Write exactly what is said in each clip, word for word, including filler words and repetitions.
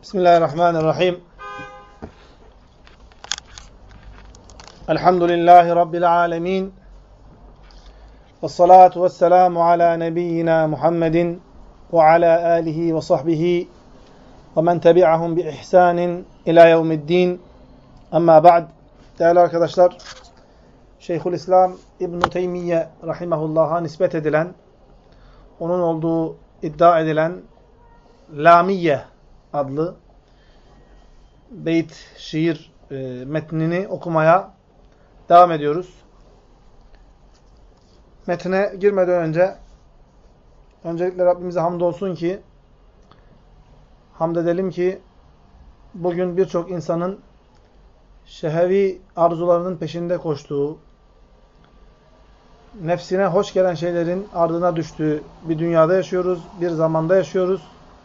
Bismillahirrahmanirrahim. Elhamdülillahi Rabbil alemin. Vessalatu vesselamu ala nebiyyina Muhammedin ve ala alihi ve sahbihi ve men tebi'ahum bi ihsanin ila yevmiddin. Amma ba'd. Değerli arkadaşlar, Şeyhülislam İbn-i Teymiye rahimahullah'a nispet edilen, onun olduğu iddia edilen Lamiye adlı beyt şiir e, metnini okumaya devam ediyoruz. Metne girmeden önce öncelikle Rabbimize hamdolsun ki hamd edelim ki bugün birçok insanın şehevi arzularının peşinde koştuğu, nefsine hoş gelen şeylerin ardına düştüğü bir dünyada yaşıyoruz, bir zamanda yaşıyoruz.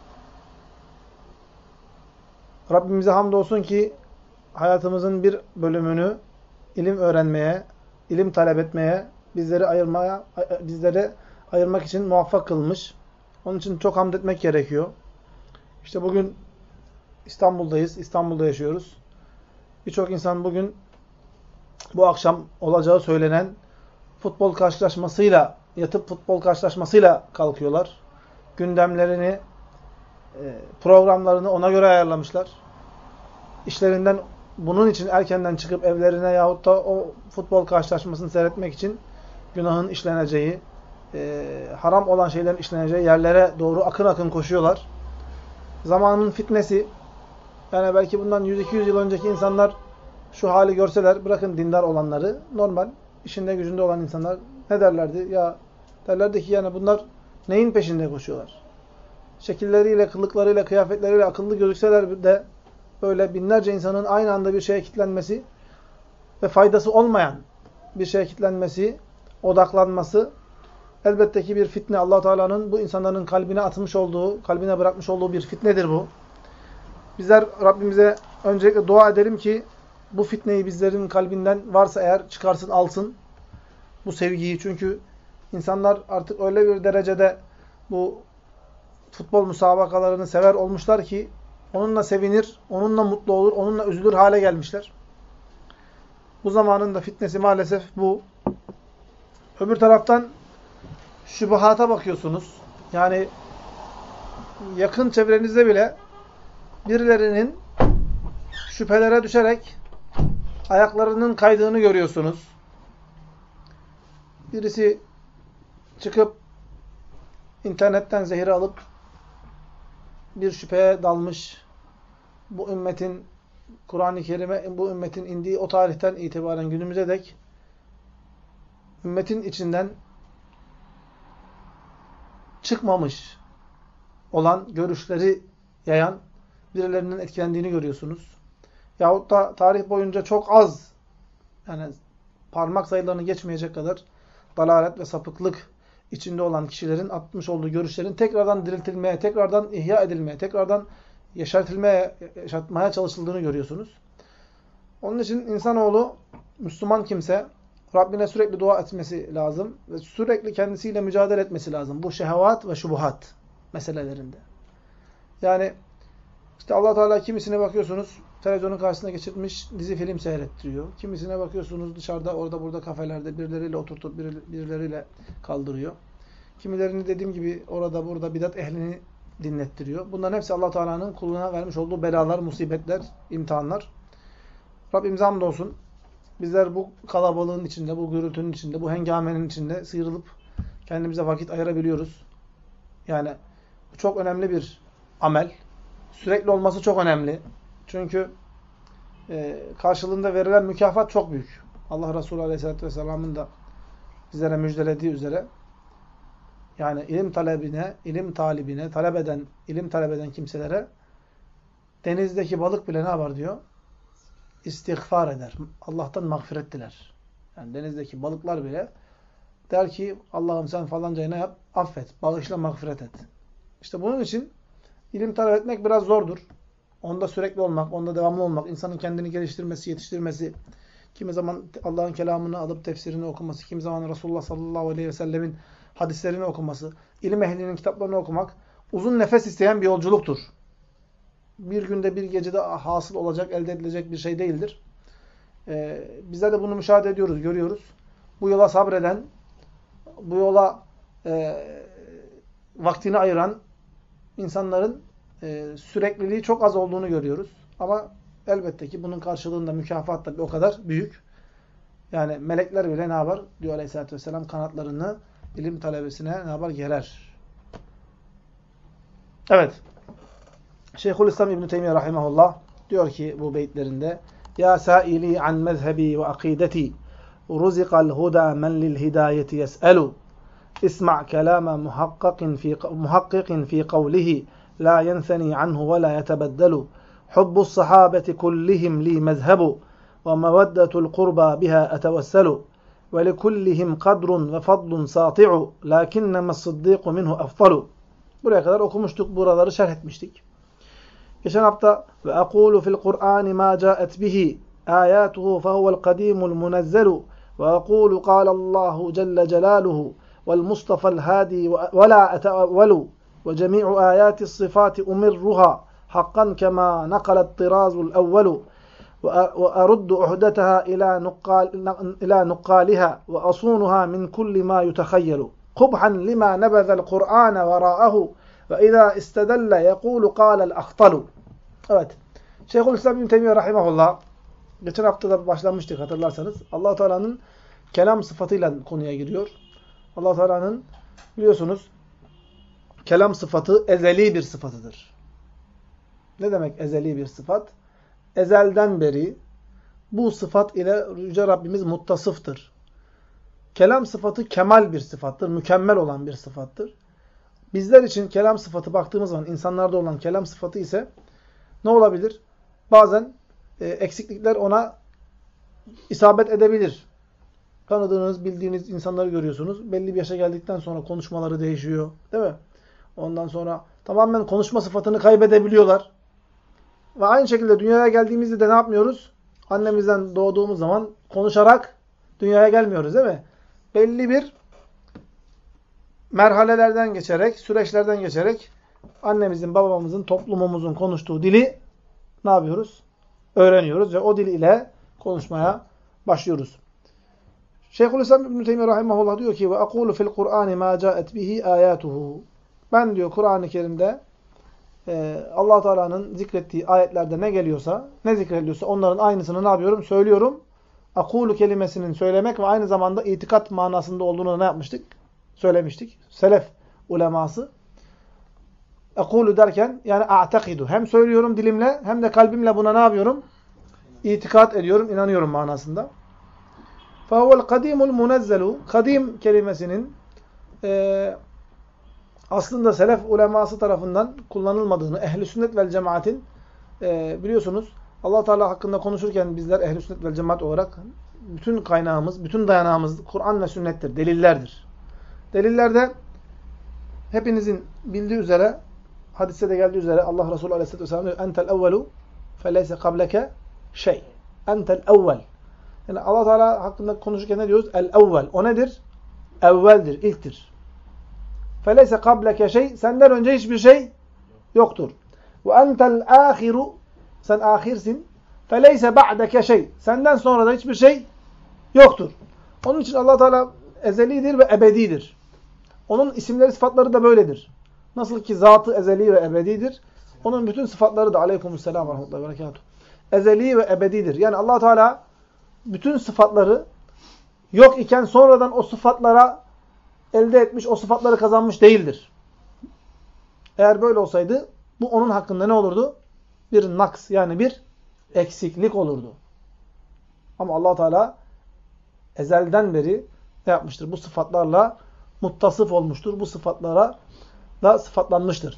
Rabbimize hamdolsun ki hayatımızın bir bölümünü ilim öğrenmeye, ilim talep etmeye, bizleri ayırmaya, bizleri ayırmak için muvaffak kılmış. Onun için çok hamd etmek gerekiyor. İşte bugün İstanbul'dayız, İstanbul'da yaşıyoruz. Birçok insan bugün bu akşam olacağı söylenen futbol karşılaşmasıyla, yatıp futbol karşılaşmasıyla kalkıyorlar. Gündemlerini, programlarını ona göre ayarlamışlar. İşlerinden bunun için erkenden çıkıp evlerine yahut da o futbol karşılaşmasını seyretmek için günahın işleneceği, e, haram olan şeylerin işleneceği yerlere doğru akın akın koşuyorlar. Zamanın fitnesi, yani belki bundan yüz iki yüz yıl önceki insanlar şu hali görseler, bırakın dindar olanları, normal, işinde gücünde olan insanlar ne derlerdi? Ya derlerdi ki yani bunlar neyin peşinde koşuyorlar? Şekilleriyle, kılıklarıyla, kıyafetleriyle akıllı gözükseler de böyle binlerce insanın aynı anda bir şeye kilitlenmesi ve faydası olmayan bir şeye kilitlenmesi, odaklanması elbette ki bir fitne. Allah Teala'nın bu insanların kalbine atmış olduğu, kalbine bırakmış olduğu bir fitnedir bu. Bizler Rabbimize öncelikle dua edelim ki bu fitneyi bizlerin kalbinden varsa eğer çıkarsın, alsın bu sevgiyi. Çünkü insanlar artık öyle bir derecede bu futbol müsabakalarını sever olmuşlar ki onunla sevinir, onunla mutlu olur, onunla üzülür hale gelmişler. Bu zamanın da fitnesi maalesef bu. Öbür taraftan şübuhata bakıyorsunuz. Yani yakın çevrenizde bile birilerinin şüphelere düşerek ayaklarının kaydığını görüyorsunuz. Birisi çıkıp internetten zehir alıp bir şüpheye dalmış, bu ümmetin, Kur'an-ı Kerim'e bu ümmetin indiği o tarihten itibaren günümüze dek ümmetin içinden çıkmamış olan görüşleri yayan birilerinin etkilendiğini görüyorsunuz. Yahut da tarih boyunca çok az, yani parmak sayılarını geçmeyecek kadar dalalet ve sapıklık içinde olan kişilerin atmış olduğu görüşlerin tekrardan diriltilmeye, tekrardan ihya edilmeye, tekrardan yaşatılmaya, yaşatmaya çalışıldığını görüyorsunuz. Onun için insanoğlu, Müslüman kimse Rabbine sürekli dua etmesi lazım ve sürekli kendisiyle mücadele etmesi lazım. Bu şehevat ve şubuhat meselelerinde. Yani işte Allah Teala kimisine bakıyorsunuz televizyonun karşısına geçirmiş dizi film seyrettiriyor. Kimisine bakıyorsunuz dışarıda orada burada kafelerde birileriyle oturtup birileriyle kaldırıyor. Kimilerini dediğim gibi orada burada bidat ehlini dinlettiriyor. Bunların hepsi Allah Teala'nın kuluna vermiş olduğu belalar, musibetler, imtihanlar. Rabbimize hamdolsun. Bizler bu kalabalığın içinde, bu gürültünün içinde, bu hengamenin içinde sıyrılıp kendimize vakit ayırabiliyoruz. Yani bu çok önemli bir amel. Sürekli olması çok önemli. Çünkü e, karşılığında verilen mükafat çok büyük. Allah Resulü Aleyhisselatü Vesselam'ın da bizlere müjdelediği üzere yani ilim talebine, ilim talibine, talep eden, ilim talep eden kimselere denizdeki balık bile ne yapar diyor? İstiğfar eder. Allah'tan mağfiret diler. Yani denizdeki balıklar bile der ki Allah'ım sen falancayı ne yap? Affet, bağışla, mağfiret et. İşte bunun için ilim talep etmek biraz zordur. Onda sürekli olmak, onda devamlı olmak, insanın kendini geliştirmesi, yetiştirmesi, kimi zaman Allah'ın kelamını alıp tefsirini okuması, kimi zaman Resulullah sallallahu aleyhi ve sellemin hadislerini okuması, ilim ehlinin kitaplarını okumak uzun nefes isteyen bir yolculuktur. bir günde bir gecede hasıl olacak, elde edilecek bir şey değildir. Ee, bizler de bunu müşahede ediyoruz, görüyoruz. Bu yola sabreden, bu yola e, vaktini ayıran insanların e, sürekliliği çok az olduğunu görüyoruz. Ama elbette ki bunun karşılığında mükafat da bir o kadar büyük. Yani melekler bile ne yapar? Diyor Aleyhisselatü Vesselam, kanatlarını ilim talebesine ne yapar? Gerer. Evet. Şeyhülislam İbn Teymiyye rahimehullah diyor ki bu beytlerinde: Ya saili an mezhebi ve akideti ruzikal huda men lil hidayeti yes'elu isma' kelama muhakkikin fi muhakkikin fi kavlihi la yenseni anhu ve la yetebeddelu hubbus sahabeti kullihim li mezhebu ve meveddetul kurba biha etevesselu ve likullihim kadrun ve fadlun sati'u lakinnemes sıddiku minhu efdalu. Buraya kadar okumuştuk, buraları şerh etmiştik. Geçen hafta ve aqulu fil Kur'an ma ca'et bihi ayatuhu fehuvel kadimul munezzelu ve aqulu qala Allahu celle celaluhu vel mustafa'l hadi ve la etevvelu ve cemi'u ayatis sıfati umirruha hakkan kema nakalet tirazul evvelu ve aruddu uhdetaha ila nuqqal ila nuqqaliha ve asunuha min kulli ma yutakhayyalu qubhan lima nabaza al-Kur'an vara'ahu ve izâ istedelle yekûlu kâlel ahtalu. Evet. Şeyhülislam İbn Teymiyye rahimehullah, geçen hafta da başlamıştık hatırlarsanız. Allah Teala'nın kelam sıfatıyla konuya giriyor. Allah Teala'nın biliyorsunuz kelam sıfatı ezeli bir sıfatıdır. Ne demek ezeli bir sıfat? Ezelden beri bu sıfat ile Yüce Rabbimiz muttasıftır. Kelam sıfatı kemal bir sıfattır, mükemmel olan bir sıfattır. Bizler için kelam sıfatı baktığımız zaman, insanlarda olan kelam sıfatı ise ne olabilir? Bazen e, eksiklikler ona isabet edebilir. Tanıdığınız, bildiğiniz insanları görüyorsunuz. Belli bir yaşa geldikten sonra konuşmaları değişiyor. Değil mi? Ondan sonra tamamen konuşma sıfatını kaybedebiliyorlar. Ve aynı şekilde dünyaya geldiğimizde de ne yapmıyoruz? Annemizden doğduğumuz zaman konuşarak dünyaya gelmiyoruz, değil mi? Belli bir merhalelerden geçerek, süreçlerden geçerek annemizin, babamızın, toplumumuzun konuştuğu dili ne yapıyoruz? Öğreniyoruz ve o dil ile konuşmaya başlıyoruz. Şeyhülislam İbn Teymiyye rahimehullah diyor ki: "Ve aqulu fil Kur'an ma ca'et bihi ayatuhu." Ben diyor Kur'an-ı Kerim'de e, Allah Teala'nın zikrettiği ayetlerde ne geliyorsa, ne zikrediliyorsa onların aynısını ne yapıyorum? Söylüyorum. Akulu kelimesinin söylemek ve aynı zamanda itikat manasında olduğunu ne yapmıştık? Söylemiştik. Selef uleması. Ekulu derken yani a'takidu. Hem söylüyorum dilimle hem de kalbimle buna ne yapıyorum? İtikat ediyorum, inanıyorum manasında. فَهُوَ الْقَدِيمُ الْمُنَزَّلُ Kadim kelimesinin e, aslında selef uleması tarafından kullanılmadığını, ehl-i sünnet vel cemaatin e, biliyorsunuz Allah Teala hakkında konuşurken bizler ehl-i sünnet vel cemaat olarak bütün kaynağımız, bütün dayanağımız Kur'an ve sünnettir, delillerdir. Delillerde hepinizin bildiği üzere, hadiste de geldiği üzere Allah Resulü Aleyhisselatü Vesselam diyor: "Entel evvelu feleyse kableke şey." Entel evvel. Yani Allah Teala hakkında konuşurken ne diyoruz? El evvel. O nedir? Evveldir, ilktir. Feleyse kableke şey. Senden önce hiçbir şey yoktur. Ve entel ahiru. Sen ahirsin. Feleyse ba'deke şey. Senden sonra da hiçbir şey yoktur. Onun için Allah Teala ezelidir ve ebedidir. Onun isimleri, sıfatları da böyledir. Nasıl ki zatı ezeli ve ebedidir. Onun bütün sıfatları da aleykümselam ve rahmetullahi ve berekatuhu ezeli ve ebedidir. Yani Allah Teala bütün sıfatları yok iken sonradan o sıfatlara elde etmiş, o sıfatları kazanmış değildir. Eğer böyle olsaydı bu onun hakkında ne olurdu? Bir naks, yani bir eksiklik olurdu. Ama Allah Teala ezelden beri ne yapmıştır? Bu sıfatlarla muttasıf olmuştur. Bu sıfatlara da sıfatlanmıştır.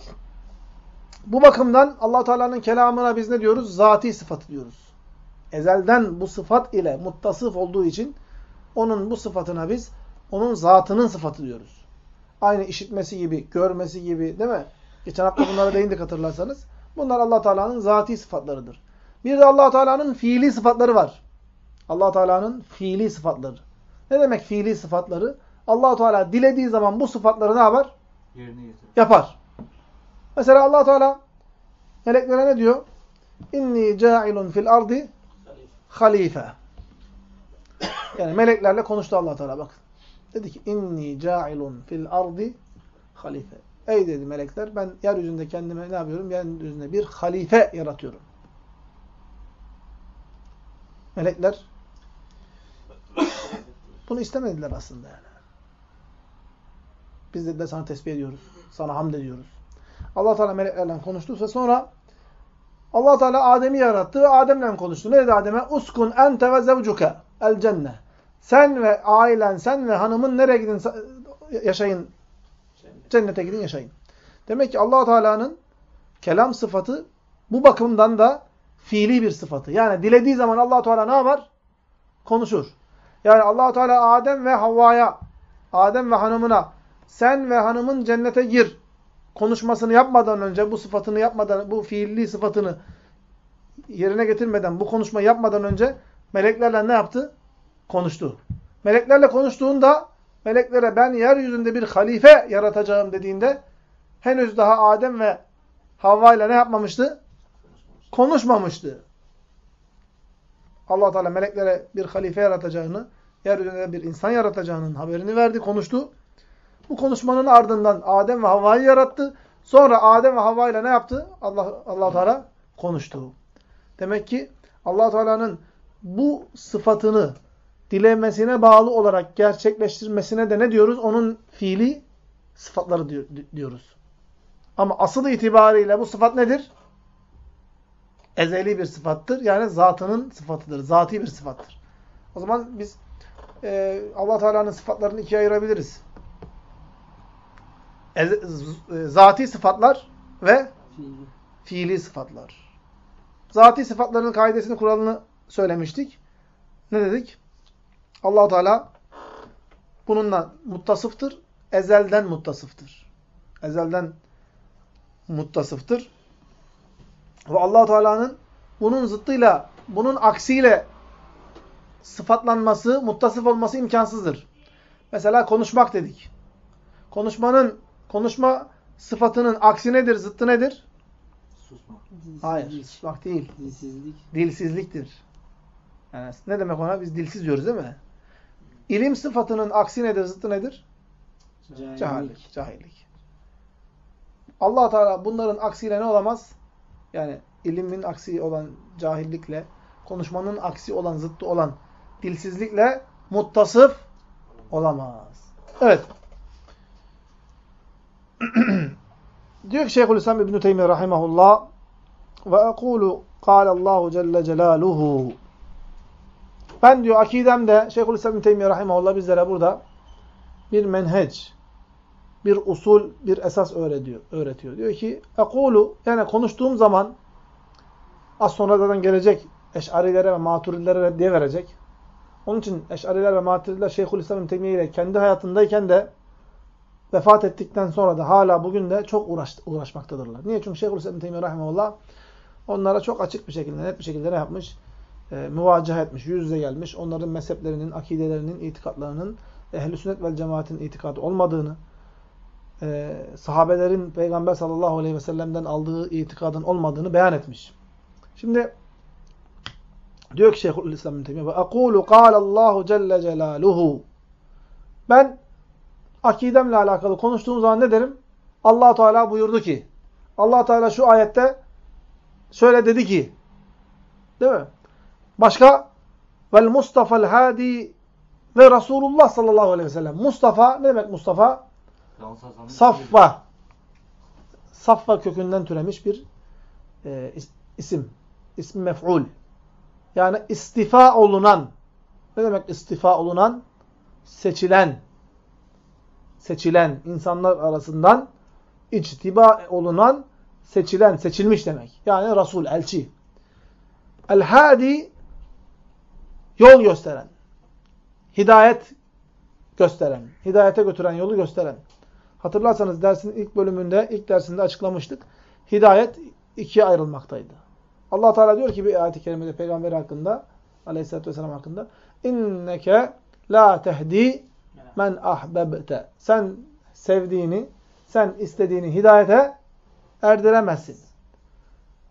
Bu bakımdan Allah Teala'nın kelamına biz ne diyoruz? Zati sıfatı diyoruz. Ezelden bu sıfat ile muttasıf olduğu için onun bu sıfatına biz onun zatının sıfatı diyoruz. Aynı işitmesi gibi, görmesi gibi, değil mi? Geçen hafta bunlara değindik hatırlarsanız. Bunlar Allah Teala'nın zati sıfatlarıdır. Bir de Allah Teala'nın fiili sıfatları var. Allah Teala'nın fiili sıfatları. Ne demek fiili sıfatları? Allah Teala dilediği zaman bu sıfatları ne yapar? Yerine getirir. Yapar. Mesela Allah Teala Meleklere ne diyor? İnni ca'ilun fil ardi halife. Yani meleklerle konuştu Allah Teala, bakın. Dedi ki inni ca'ilun fil ardi halife. Ey dedi melekler, ben yeryüzünde kendime ne yapıyorum? Yeryüzünde bir halife yaratıyorum. Melekler bunu istemediler aslında yani. Biz dediler sana tesbih ediyoruz. Sana hamd ediyoruz. Allah Teala meleklerle konuştu ve sonra Allah Teala Adem'i yarattı ve Adem'le konuştu. Ne dedi Adem'e? Uskun ente ve zevcuke el cenne. Sen ve ailen, sen ve hanımın nereye gidin yaşayın? Cennete gidin yaşayın. Demek ki Allah Teala'nın kelam sıfatı bu bakımdan da fiili bir sıfatı. Yani dilediği zaman Allah Teala ne yapar? Konuşur. Yani Allah Teala Adem ve Havva'ya, Adem ve hanımına sen ve hanımın cennete gir konuşmasını yapmadan önce, bu sıfatını yapmadan, bu fiilli sıfatını yerine getirmeden, bu konuşmayı yapmadan önce meleklerle ne yaptı? Konuştu. Meleklerle konuştuğunda meleklere ben yeryüzünde bir halife yaratacağım dediğinde henüz daha Adem ve Havva ile ne yapmamıştı? Konuşmamıştı. Allah Teala meleklere bir halife yaratacağını, yeryüzünde bir insan yaratacağının haberini verdi, konuştu. Bu konuşmanın ardından Adem ve Havva'yı yarattı. Sonra Adem ve Havva ile ne yaptı? Allah Allah Teala konuştu. Demek ki Allah Teala'nın bu sıfatını dilemesine bağlı olarak gerçekleştirmesine de ne diyoruz? Onun fiili sıfatları diyoruz. Ama asıl itibariyle bu sıfat nedir? Ezeli bir sıfattır. Yani zatının sıfatıdır. Zati bir sıfattır. O zaman biz e, Allah Teala'nın sıfatlarını ikiye ayırabiliriz. E, zati sıfatlar ve fiili. fiili sıfatlar. Zati sıfatlarının kaidesini, kuralını söylemiştik. Ne dedik? Allah Teala bununla muttasıftır. Ezelden muttasıftır. Ezelden muttasıftır. Ve Allah Teala'nın bunun zıttıyla, bunun aksiyle sıfatlanması, muttasıf olması imkansızdır. Mesela konuşmak dedik. Konuşmanın, konuşma sıfatının aksi nedir, zıttı nedir? Susmak. Hayır, susmak değil. Dilsizlik. Dilsizliktir. Yani ne demek ona? Biz dilsiz diyoruz değil mi? İlim sıfatının aksi nedir, zıttı nedir? Cahillik. Cahillik. Cahillik. Allah Teala bunların aksiyle ne olamaz? Yani ilimin aksi olan cahillikle, konuşmanın aksi olan, zıttı olan dilsizlikle muttasıf olamaz. Evet. Diyor ki Şeyhülislam İbn-i Teymiye rahimahullah ve ekulu kâlallahu celle celaluhu. Ben diyor akidemde Şeyhülislam İbn-i Teymiye rahimahullah bizlere burada bir menhec, bir usul, bir esas öğretiyor. öğretiyor. Diyor ki ekulu, yani konuştuğum zaman az sonra zaten gelecek Eş'arilere ve Maturidilere reddiye verecek. Onun için Eş'ariler ve Maturidiler Şeyhülislam İbn-i Teymiye ile kendi hayatındayken de vefat ettikten sonra da hala bugün de çok uğraş, uğraşmaktadırlar. Niye? Çünkü Şeyhülislam İbn-i Teymiye rahimahullah onlara çok açık bir şekilde, net bir şekilde ne yapmış? E, müvacaha etmiş, yüz yüze gelmiş. Onların mezheplerinin, akidelerinin, itikatlarının ehl-i sünnet vel cemaatin itikadı olmadığını, e, sahabelerin Peygamber sallallahu aleyhi ve sellem'den aldığı itikadın olmadığını beyan etmiş. Şimdi diyor ki Şeyhülislam İbn-i Teymiye ve ekulu kâlallahu celle celaluhu. Ben akidemle alakalı konuştuğum zaman ne derim? Allah Teala buyurdu ki, Allah Teala şu ayette şöyle dedi ki, değil mi? Başka vel Mustafa'l hadi ve Resulullah sallallahu aleyhi ve sellem. Mustafa ne demek Mustafa? Saffa. Saffa kökünden türemiş bir e, isim. İsmi mef'ul. Yani istifa olunan. Ne demek istifa olunan? Seçilen. Seçilen. İnsanlar arasından içtiba olunan, seçilen, seçilmiş demek. Yani Resul, elçi. El-hadi yol gösteren. Hidayet gösteren. Hidayete götüren, yolu gösteren. Hatırlarsanız dersin ilk bölümünde, ilk dersinde açıklamıştık. Hidayet ikiye ayrılmaktaydı. Allah Teala diyor ki bir ayet-i kerimede Peygamber hakkında, Aleyhisselatü Vesselam hakkında, İnneke la tehdi men ahbebte. Sen sevdiğini, sen istediğini hidayete erdiremezsin.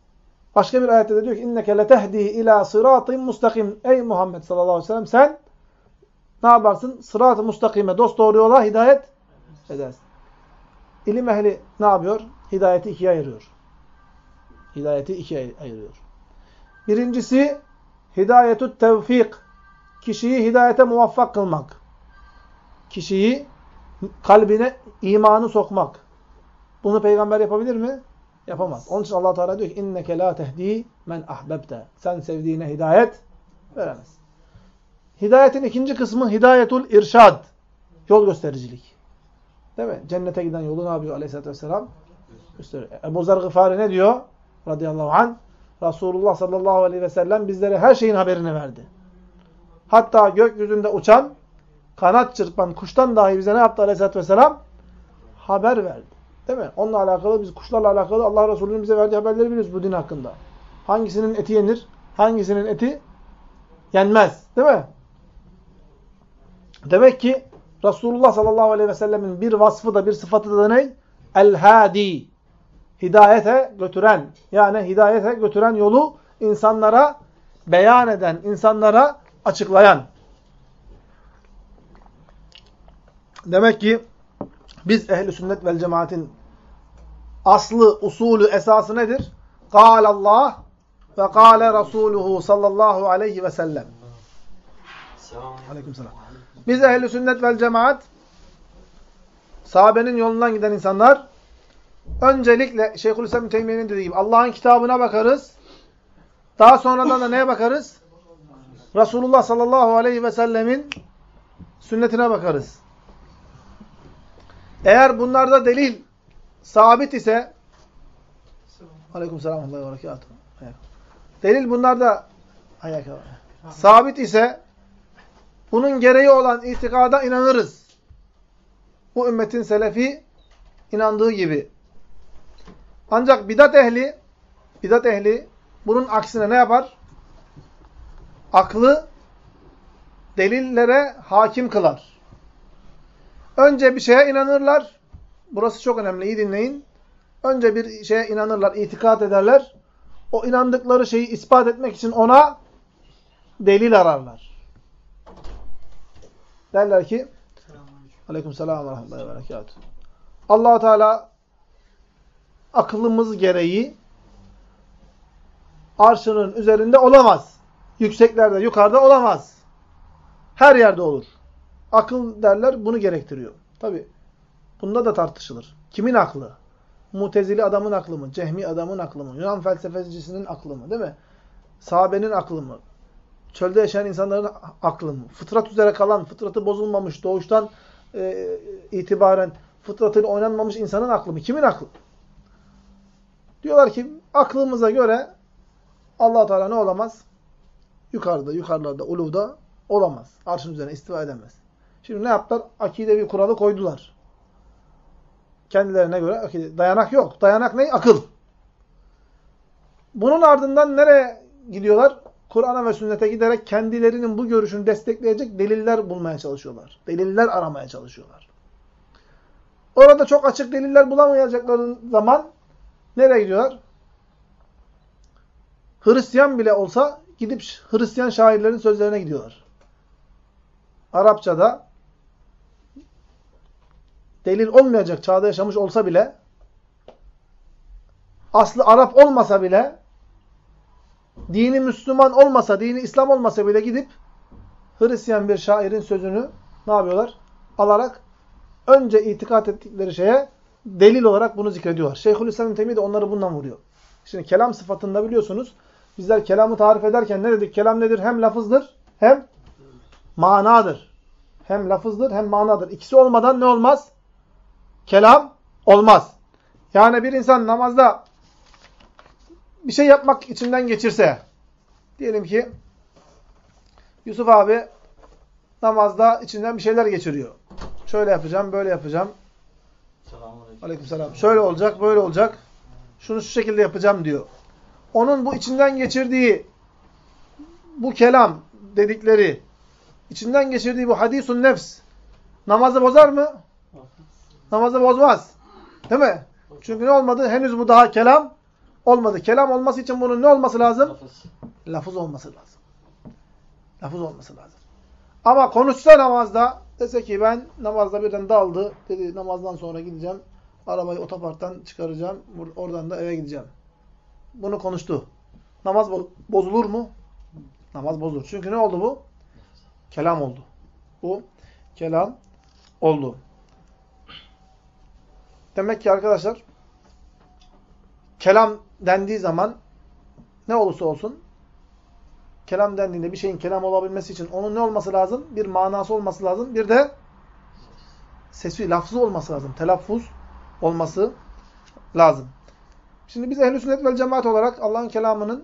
Başka bir ayette de diyor ki inneke letehdi ila sıratın mustakim. Ey Muhammed sallallahu aleyhi ve sellem sen ne yaparsın? Sırat-ı mustakime, dosdoğru yola hidayet edersin. İlim ehli ne yapıyor? Hidayeti ikiye ayırıyor. Hidayeti ikiye ayırıyor. Birincisi hidayetut tevfik. Kişiyi hidayete muvaffak kılmak. Kişiyi kalbine imanı sokmak. Bunu peygamber yapabilir mi? Yapamaz. Onun için Allah Teala diyor ki inneke la tehdi men ahbebte. Sen sevdiğine hidayet veremez. Hidayetin ikinci kısmı hidayetul irşad. Yol göstericilik. Değil mi? Cennete giden yolu ne yapıyor Aleyhisselatü Vesselam? Gösteriyor. Ebu Zer Gıfari ne diyor? Radıyallahu anh. Resulullah sallallahu aleyhi ve sellem bizlere her şeyin haberini verdi. Hatta gökyüzünde uçan, kanat çırpan kuştan dahi bize ne yaptı Aleyhisselatü Vesselam? Haber verdi. Değil mi? Onunla alakalı, biz kuşlarla alakalı Allah Resulü'nün bize verdiği haberleri biliyoruz bu din hakkında. Hangisinin eti yenir? Hangisinin eti yenmez. Değil mi? Demek ki Resulullah sallallahu aleyhi ve sellemin bir vasfı da bir sıfatı da ne? El-Hadi. Hidayete götüren, yani hidayete götüren yolu insanlara beyan eden, insanlara açıklayan. Demek ki biz ehli sünnet vel cemaatin aslı, usulü, esası nedir? Kâlallah ve kâle Rasuluhu sallallahu aleyhi ve sellem. Aleykümselam. Biz ehli sünnet vel cemaat sahabenin yolundan giden insanlar öncelikle Şeyhülislam İbn Teymiyye'nin dediği gibi Allah'ın kitabına bakarız. Daha sonradan da neye bakarız? Resulullah sallallahu aleyhi ve sellemin sünnetine bakarız. Eğer bunlarda delil sabit ise Aleykümselam ve berekatuhu. Delil bunlarda sabit ise bunun gereği olan itikada inanırız. Bu ümmetin selefi inandığı gibi. Ancak bidat ehli bidat ehli bunun aksine ne yapar? Aklı delillere hakim kılar. Önce bir şeye inanırlar. Burası çok önemli. İyi dinleyin. Önce bir şeye inanırlar, itikad ederler. O inandıkları şeyi ispat etmek için ona delil ararlar. Derler ki Aleykümselam ve rahmetullahi ve berekatuhu. Allah-u Teala akıllımız gereği arşının üzerinde olamaz. Yükseklerde, yukarıda olamaz. Her yerde olur. Akıl derler bunu gerektiriyor. Tabi bunda da tartışılır. Kimin aklı? Mutezili adamın aklı mı? Cehmi adamın aklı mı? Yunan felsefecisinin aklı mı? Değil mi? Sahabenin aklı mı? Çölde yaşayan insanların aklı mı? Fıtrat üzere kalan, fıtratı bozulmamış, doğuştan e, itibaren fıtratıyla oynanmamış insanın aklı mı? Kimin aklı? Diyorlar ki aklımıza göre Allah-u Teala ne olamaz? Yukarıda, yukarılarda, uluvda olamaz. Arşın üzerine istiva edemez. Şimdi ne yaptılar? Akidevi kuralı koydular. Kendilerine göre akide, dayanak yok. Dayanak ne? Akıl. Bunun ardından nereye gidiyorlar? Kur'an'a ve sünnete giderek kendilerinin bu görüşünü destekleyecek deliller bulmaya çalışıyorlar. Deliller aramaya çalışıyorlar. Orada çok açık deliller bulamayacakları zaman nereye gidiyorlar? Hristiyan bile olsa gidip Hristiyan şairlerin sözlerine gidiyorlar. Arapçada delil olmayacak çağda yaşamış olsa bile, aslı Arap olmasa bile, dini Müslüman olmasa, dini İslam olmasa bile gidip Hristiyan bir şairin sözünü ne yapıyorlar? Alarak önce itikat ettikleri şeye delil olarak bunu zikrediyorlar. Şeyhülislam İbn Teymiyye de onları bundan vuruyor. Şimdi kelam sıfatında biliyorsunuz, bizler kelamı tarif ederken ne dedik? Kelam nedir? Hem lafızdır, hem manadır. Hem lafızdır, hem manadır. İkisi olmadan ne olmaz? Kelam olmaz. Yani bir insan namazda bir şey yapmak içinden geçirse, diyelim ki Yusuf abi namazda içinden bir şeyler geçiriyor. Şöyle yapacağım, böyle yapacağım. Aleykümselam. Şöyle olacak, böyle olacak. Şunu şu şekilde yapacağım diyor. Onun bu içinden geçirdiği bu kelam dedikleri, içinden geçirdiği bu hadisun nefs namazı bozar mı? Namazı bozmaz. Değil mi? Çünkü ne olmadı? Henüz bu daha kelam olmadı. Kelam olması için bunun ne olması lazım? Lafız. Lafız olması lazım. Lafız olması lazım. Ama konuşsa namazda, dese ki ben namazda birden daldı, dedi namazdan sonra gideceğim, arabayı otoparktan çıkaracağım, oradan da eve gideceğim. Bunu konuştu. Namaz bozulur mu? Namaz bozulur. Çünkü ne oldu bu? Kelam oldu. Bu kelam oldu. Demek ki arkadaşlar, kelam dendiği zaman ne olursa olsun, kelam dendiğinde bir şeyin kelam olabilmesi için onun ne olması lazım? Bir manası olması lazım. Bir de sesi, lafzı olması lazım. Telaffuz olması lazım. Şimdi biz ehl-i sünnet vel cemaat olarak Allah'ın kelamının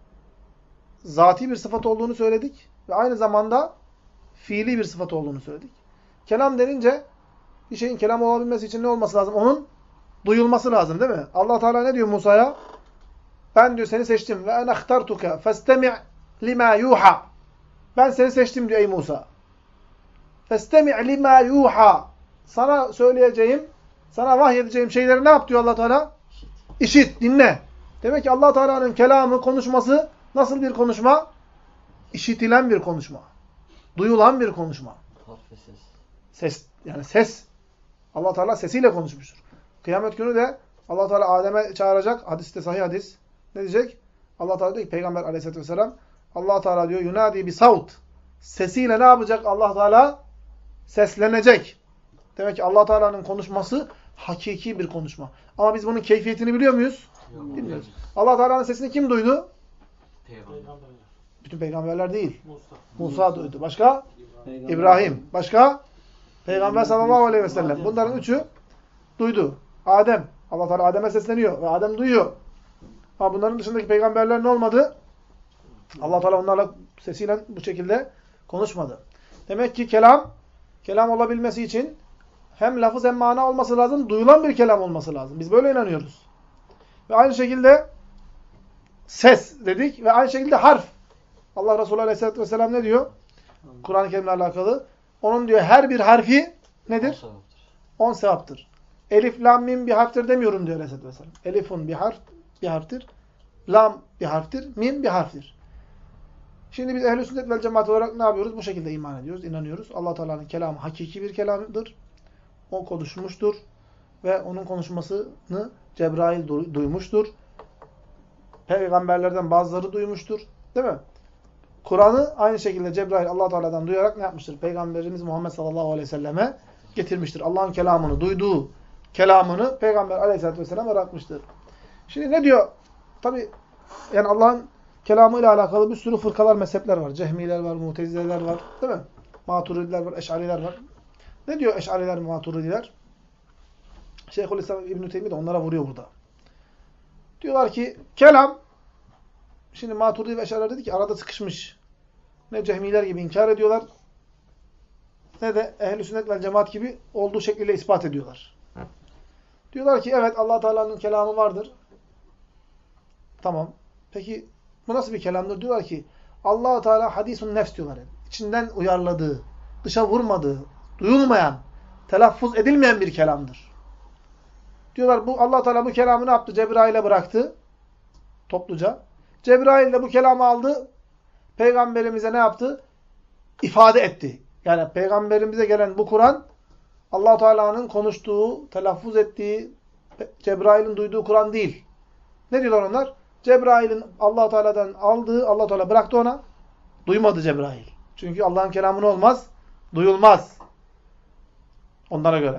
zati bir sıfat olduğunu söyledik. Ve aynı zamanda fiili bir sıfat olduğunu söyledik. Kelam denince bir şeyin kelam olabilmesi için ne olması lazım? Onun duyulması lazım değil mi? Allah Teala ne diyor Musa'ya? Ben diyor seni seçtim. Ve ene ihtartuke festemi' lima yuha. Ben seni seçtim diyor ey Musa. Festemi' lima yuha. Sana söyleyeceğim, sana vahyedeceğim şeyleri ne yap diyor Allah Teala? İşit, dinle. Demek ki Allah Teala'nın kelamı, konuşması nasıl bir konuşma? İşitilen bir konuşma. Duyulan bir konuşma. Ses. Ses, yani ses. Allah Teala sesiyle konuşmuştur. Kıyamet günü de Allah Teala Adem'e çağıracak. Hadiste sahih hadis. Ne diyecek? Allah Teala diyor ki Peygamber Aleyhisselatü vesselam, Allah Teala diyor yunadi bir saut. Sesiyle ne yapacak Allah Teala? Seslenecek. Demek ki Allah Teala'nın konuşması hakiki bir konuşma. Ama biz bunun keyfiyetini biliyor muyuz? Yok, bilmiyoruz. Allah Teala'nın sesini kim duydu? Peygamber. Bütün peygamberler değil. Musa. Musa duydu. Başka? Peygamber. İbrahim. Başka? Peygamber sallallahu aleyhi ve sellem. Bunların üçü duydu. Adem. Allah Teala Adem'e sesleniyor ve Adem duyuyor. Ama bunların dışındaki peygamberler ne olmadı? Allah Teala onlarla sesiyle bu şekilde konuşmadı. Demek ki kelam, kelam olabilmesi için hem lafız hem mana olması lazım, duyulan bir kelam olması lazım. Biz böyle inanıyoruz. Ve aynı şekilde ses dedik ve aynı şekilde harf. Allah Resulü Aleyhisselatü Vesselam ne diyor? Kur'an-ı Kerim'le alakalı. Onun diyor her bir harfi nedir? On sevaptır. Elif, lam, mim bir harftir demiyorum diyor Aleyhisselatü Vesselam. Elifun bir harf, bir harftir. Lam bir harftir. Mim bir harftir. Şimdi biz ehl-i sünnet vel cemaat olarak ne yapıyoruz? Bu şekilde iman ediyoruz, inanıyoruz. Allah Teala'nın kelamı hakiki bir kelamdır. O konuşmuştur ve onun konuşmasını Cebrail duymuştur. Peygamberlerden bazıları duymuştur. Değil mi? Kur'an'ı aynı şekilde Cebrail Allah Teala'dan duyarak ne yapmıştır? Peygamberimiz Muhammed sallallahu aleyhi ve selleme getirmiştir. Allah'ın kelamını, duyduğu kelamını Peygamber aleyhissalatü vesselam bırakmıştır. Şimdi ne diyor? Tabi yani Allah'ın kelamıyla alakalı bir sürü fırkalar, mezhepler var. Cehmiler var, Mutezileler var. Değil mi? Maturidiler var, Eş'ariler var. Ne diyor Eş'ariler, Maturidiler? Şeyhülislam İbn-i Teymi de onlara vuruyor burada. Diyorlar ki kelam, şimdi Maturidi ve Eş'ariler dedi ki arada sıkışmış. Ne Cehmiler gibi inkar ediyorlar, ne de ehl-i sünnet vel cemaat gibi olduğu şekliyle ispat ediyorlar. Diyorlar ki evet Allah Teala'nın kelamı vardır. Tamam. Peki bu nasıl bir kelamdır? Diyorlar ki Allah Teala hadisun nefs diyorlar. Yani. İçinden uyarladığı, dışa vurmadığı, duyulmayan, telaffuz edilmeyen bir kelamdır. Diyorlar bu Allah Teala bu kelamı ne yaptı? Cebrail'e bıraktı. Topluca. Cebrail de bu kelamı aldı. Peygamberimize ne yaptı? İfade etti. Yani peygamberimize gelen bu Kur'an Allah Teala'nın konuştuğu, telaffuz ettiği, Cebrail'in duyduğu Kur'an değil. Ne diyorlar onlar? Cebrail'in Allah Teala'dan aldığı, Allah Teala bıraktı ona. Duymadı Cebrail. Çünkü Allah'ın kelamı olmaz? Duyulmaz. Onlara göre.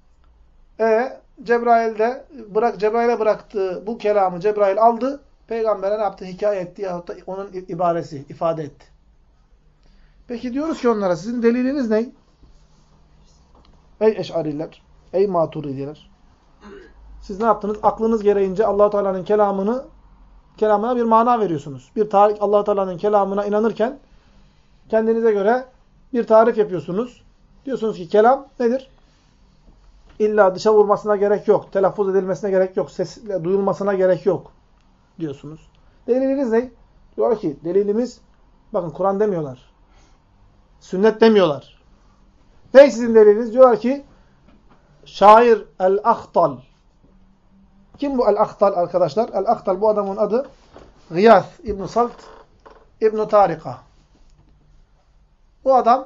E Cebrail de bırak Cebrail'e bıraktığı bu kelamı Cebrail aldı. Peygamber'e ne yaptı? Hikaye etti yahut da onun ibaresi, ifade etti. Peki diyoruz ki onlara sizin deliliniz ne? Ey Eş'ariler, ey Maturidiler. Siz ne yaptınız? Aklınız gereğince Allah Teala'nın kelamını kelamına bir mana veriyorsunuz. Bir tarih Allah Teala'nın kelamına inanırken kendinize göre bir tarif yapıyorsunuz. Diyorsunuz ki kelam nedir? İlla dışa vurmasına gerek yok. Telaffuz edilmesine gerek yok. Sesle duyulmasına gerek yok. Diyorsunuz. Deliliniz ne? Diyorlar ki delilimiz bakın Kur'an demiyorlar. Sünnet demiyorlar. Ne sizin deliliniz? Diyorlar ki şair el-Ahtal Kim bu El-Ahtal arkadaşlar? El-Ahtal bu adamın adı Gıyath İbn Salt İbn Tarika. Bu adam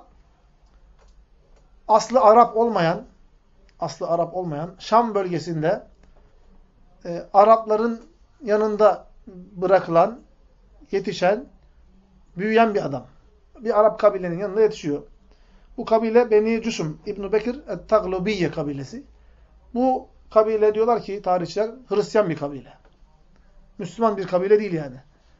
aslı Arap olmayan, aslı Arap olmayan Şam bölgesinde e, Arapların yanında bırakılan, yetişen, büyüyen bir adam. Bir Arap kabilenin yanında yetişiyor. Bu kabile Beni Cüsüm İbn Bekir et-Taglubiye kabilesi. Bu kabile diyorlar ki tarihçiler Hristiyan bir kabile. Müslüman bir kabile değil yani.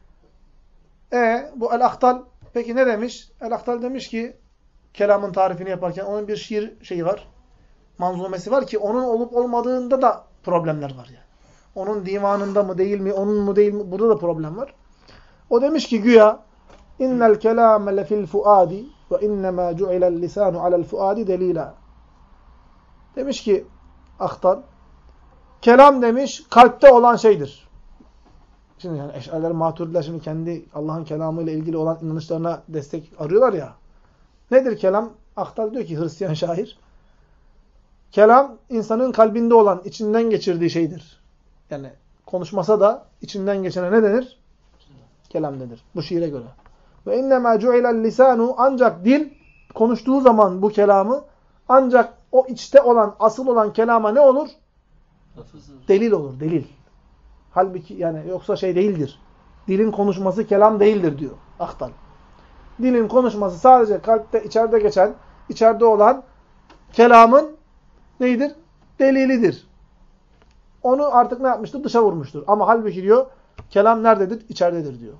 E bu El-Ahtal peki ne demiş? El-Ahtal demiş ki kelamın tarifini yaparken onun bir şiir şeyi var. Manzumesi var ki onun olup olmadığında da problemler var yani. Onun divanında mı değil mi, onun mu değil mi? Burada da problem var. O demiş ki güya innel kelame lefil fuadi ve innema cu'ilel lisanu alel fuadi delila. Demiş ki Ahtal, kelam demiş kalpte olan şeydir. Şimdi yani Eş'ariler, Maturidiler şimdi kendi Allah'ın kelamıyla ilgili olan inanışlarına destek arıyorlar ya. Nedir kelam? Ahtal diyor ki Hristiyan şair. Kelam insanın kalbinde olan, içinden geçirdiği şeydir. Yani konuşmasa da içinden geçene ne denir? Kelam denir. Bu şiire göre. Ve innemâ cu'ilel lisanu, ancak dil konuştuğu zaman bu kelamı ancak o içte olan, asıl olan kelama ne olur? Delil olur, delil. Halbuki yani yoksa şey değildir. Dilin konuşması kelam değildir diyor Ahtal. Dilin konuşması sadece kalpte, içeride geçen, içeride olan kelamın neydir? Delilidir. Onu artık ne yapmıştır? Dışa vurmuştur. Ama halbuki diyor, kelam nerededir? İçeridedir diyor.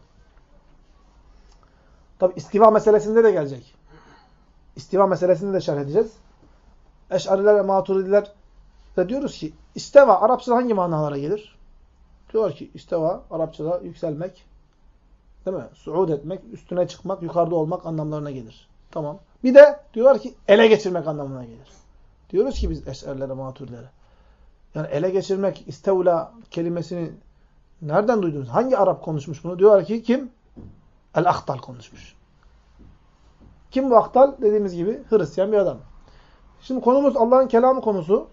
Tabi istiva meselesinde de gelecek. İstiva meselesini de şerh edeceğiz. Eş'ariler ve Maturidiler de diyoruz ki, isteva Arapçada hangi manalara gelir? Diyorlar ki, isteva Arapçada yükselmek, değil mi? Suud etmek, üstüne çıkmak, yukarıda olmak anlamlarına gelir. Tamam. Bir de diyorlar ki, ele geçirmek anlamına gelir. Diyoruz ki biz Eş'arilere, Maturidilere. Yani ele geçirmek, istevla kelimesini nereden duydunuz? Hangi Arap konuşmuş bunu? Diyorlar ki kim? El-Ahtal konuşmuş. Kim bu Ahtal? Dediğimiz gibi Hristiyan bir adam. Şimdi konumuz Allah'ın kelamı konusu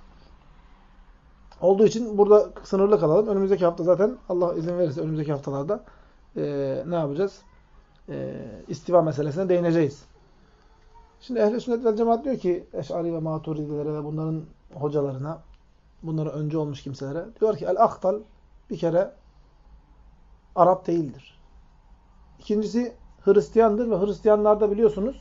olduğu için burada sınırlı kalalım. Önümüzdeki hafta zaten Allah izin verirse önümüzdeki haftalarda e, ne yapacağız? E, istiva meselesine değineceğiz. Şimdi Ehl-i Sünnet vel Cemaat diyor ki Eş'ari ve Maturidilere ve bunların hocalarına, bunlara önce olmuş kimselere diyor ki El-Ahtal bir kere Arap değildir. İkincisi Hristiyandır ve Hristiyanlarda biliyorsunuz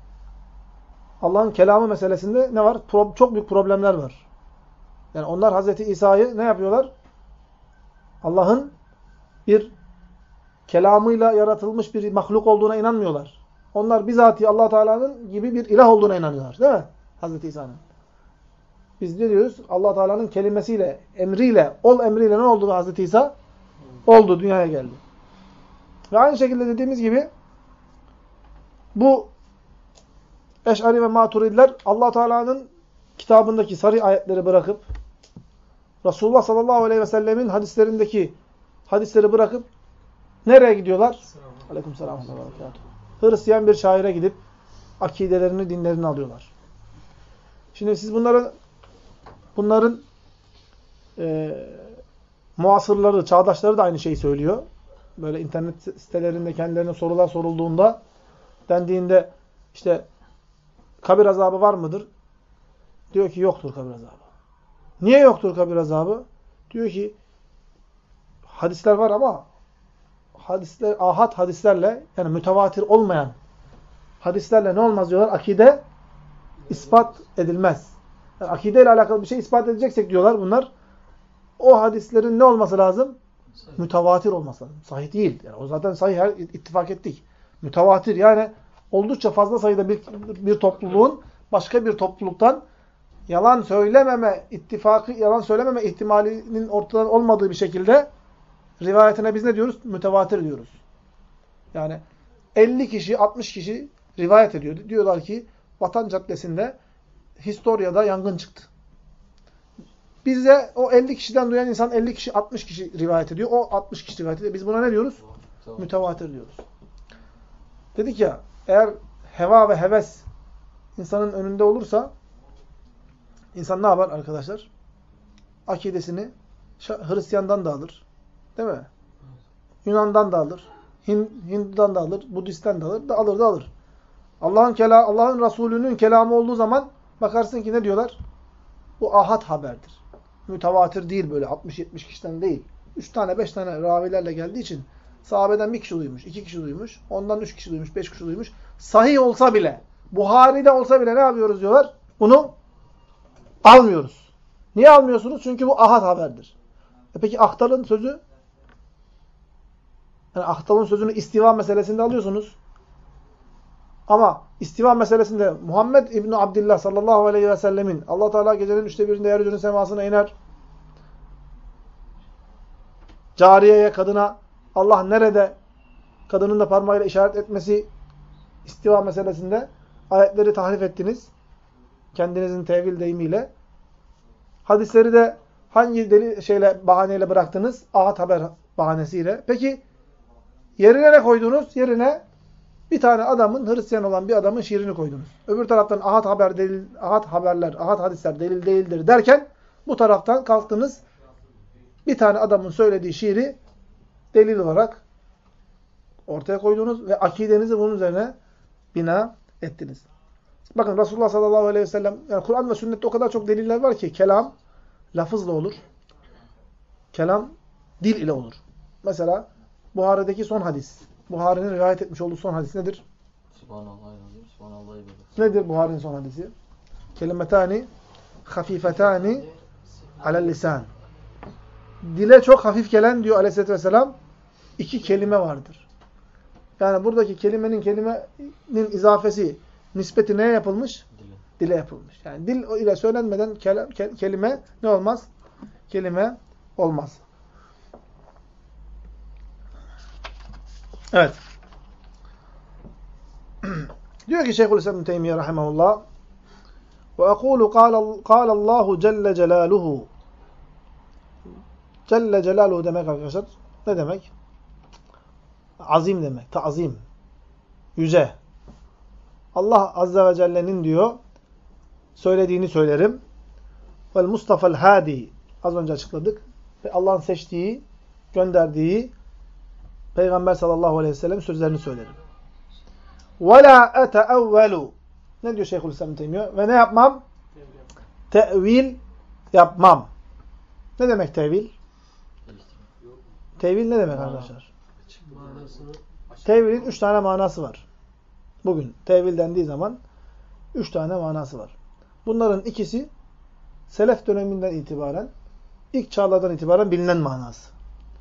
Allah'ın kelamı meselesinde ne var? Pro çok büyük problemler var. Yani onlar Hazreti İsa'yı ne yapıyorlar? Allah'ın bir kelamıyla yaratılmış bir mahluk olduğuna inanmıyorlar. Onlar bizatihi Allah Teala'nın gibi bir ilah olduğuna inanıyorlar. Değil mi? Hazreti İsa'nın. Biz ne diyoruz? Allah Teala'nın kelimesiyle, emriyle, ol emriyle ne oldu Hazreti İsa? Oldu, dünyaya geldi. Ve aynı şekilde dediğimiz gibi bu Eş'ari ve Maturidiler Allah Teala'nın kitabındaki sarı ayetleri bırakıp Resulullah sallallahu aleyhi ve sellemin hadislerindeki hadisleri bırakıp nereye gidiyorlar? Aleykümselam. Hristiyan bir şaire gidip akidelerini, dinlerini alıyorlar. Şimdi siz bunların bunların e, muasırları, çağdaşları da aynı şeyi söylüyor. Böyle internet sitelerinde kendilerine sorular sorulduğunda dendiğinde işte kabir azabı var mıdır? Diyor ki yoktur kabir azabı. Niye yoktur kabir azabı? Diyor ki hadisler var ama hadisler, ahad hadislerle yani mütevatir olmayan hadislerle ne olmaz diyorlar? Akide ispat edilmez. Yani akide ile alakalı bir şey ispat edeceksek diyorlar bunlar. O hadislerin ne olması lazım? Sahih. Mütevatir olması lazım. Sahih değil. Yani o zaten sahih, her ittifak ettik. Mütevatir yani oldukça fazla sayıda bir, bir topluluğun başka bir topluluktan yalan söylememe ittifakı, yalan söylememe ihtimalinin ortadan olmadığı bir şekilde rivayetine biz ne diyoruz? Mütevatir diyoruz. Yani elli kişi, altmış kişi rivayet ediyor. Diyorlar ki Vatan Caddesi'nde Historia'da yangın çıktı. Bize o elli kişiden duyan insan elli kişi, altmış kişi rivayet ediyor. O altmış kişi rivayet ediyor. Biz buna ne diyoruz? Tamam. Mütevatir diyoruz. Dedik ya, eğer heva ve heves insanın önünde olursa insan ne yapar arkadaşlar? Akidesini Hristiyan'dan da alır. Değil mi? Yunan'dan da alır. Hindu'dan da alır. Budist'ten de alır. Da alır da alır. Allah'ın kela Allah'ın Resulü'nün kelamı olduğu zaman bakarsın ki ne diyorlar? Bu ahad haberdir. Mütevatir değil böyle altmış yetmiş kişiden değil. üç tane beş tane ravilerle geldiği için sahabeden bir kişi duymuş, iki kişi duymuş, ondan üç kişi duymuş, beş kişi duymuş. Sahih olsa bile, Buhari'de olsa bile ne yapıyoruz diyorlar? Bunu almıyoruz. Niye almıyorsunuz? Çünkü bu ahad haberdir. E peki Ahtal'ın sözü? Yani Ahtal'ın sözünü istiva meselesinde alıyorsunuz. Ama istiva meselesinde Muhammed İbni Abdillah sallallahu aleyhi ve sellemin Allah Teala gecenin üçte birinde yeryüzünün semasına iner. Cariyeye, kadına Allah nerede? Kadının da parmağıyla işaret etmesi istiva meselesinde ayetleri tahrif ettiniz. Kendinizin tevil deyimiyle. Hadisleri de hangi deli şeyle bahaneyle bıraktınız? Ahad haber bahanesiyle. Peki yerine ne koydunuz? Yerine bir tane adamın, Hristiyan olan bir adamın şiirini koydunuz. Öbür taraftan ahad haber delil, ahad haberler, ahad hadisler delil değildir derken bu taraftan kalktınız. Bir tane adamın söylediği şiiri delil olarak ortaya koydunuz ve akidenizi bunun üzerine bina ettiniz. Bakın Resulullah sallallahu aleyhi ve sellem, yani Kur'an ve sünnette o kadar çok deliller var ki kelam lafızla olur. Kelam dil ile olur. Mesela Buhari'deki son hadis. Buhari'nin rivayet etmiş olduğu son hadis nedir? Subhanallah yazıyor. Subhanallah yazıyor. Nedir Buhari'nin son hadisi? Kelimetani hafifetani alel lisan. Dile çok hafif gelen diyor Aleyhisselatü Vesselam iki kelime vardır. Yani buradaki kelimenin kelimenin izafesi nispeti neye yapılmış? Dile. Dile yapılmış. Yani dil ile söylenmeden kelime, kelime ne olmaz? Kelime olmaz. Evet. Diyor ki Şeyhülislam İbn Teymiyye rahimehullah ve ekulu kâle Allahu celle celaluhu. Celle celaluhu demek arkadaşlar ne demek? Azim demek. Ta'zim. Yüce. Allah azze ve celle'nin diyor söylediğini söylerim. Vel Mustafa'l hadi. Az önce açıkladık. Ve Allah'ın seçtiği, gönderdiği Peygamber sallallahu aleyhi ve sellem sözlerini söylerim. Ve la eteevvelu. Ne diyor Şeyhülislam Teymiye? Ve ne yapmam? Tevil yapmam. Ne demek tevil? Tevil ne demek arkadaşlar? Tevilin üç tane manası var. Bugün tevil dendiği zaman üç tane manası var. Bunların ikisi Selef döneminden itibaren, ilk çağlardan itibaren bilinen manası.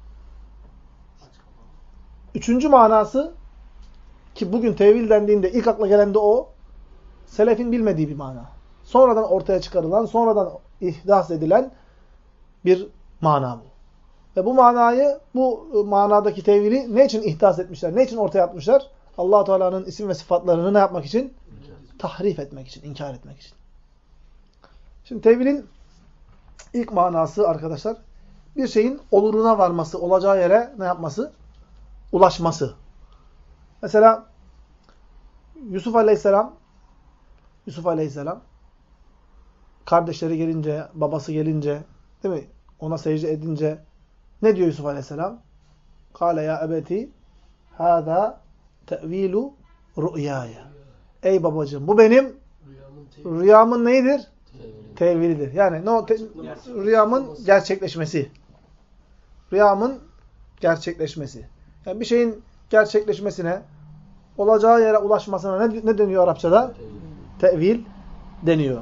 Üçüncü manası ki bugün tevil dendiğinde ilk akla gelen de o, Selefin bilmediği bir mana. Sonradan ortaya çıkarılan, sonradan ihdas edilen bir mana bu. Ve bu manayı, bu manadaki tevili ne için ihdas etmişler? Ne için ortaya atmışlar? Allah-u Teala'nın isim ve sıfatlarını ne yapmak için? Tahrif etmek için, inkar etmek için. Şimdi tevilin ilk manası arkadaşlar, bir şeyin oluruna varması, olacağı yere ne yapması? Ulaşması. Mesela Yusuf Aleyhisselam Yusuf Aleyhisselam kardeşleri gelince, babası gelince, değil mi? Ona secde edince ne diyor Yusuf Aleyhisselam? Kâle ya ebeti hâzâ te'vilu rü'yâya. Ey babacığım, bu benim rüyamın, rüyamın neyidir? Tevilidir. Tevilidir. Yani ne o? Te rüyamın gerçekleşmesi. Rüyamın gerçekleşmesi. Yani bir şeyin gerçekleşmesine, olacağı yere ulaşmasına ne, ne deniyor Arapçada? Tevil deniyor.